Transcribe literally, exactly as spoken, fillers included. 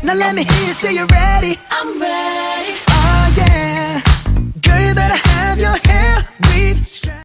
Now let me hear you say you're ready. I'm ready. Oh yeah. Girl, you better have your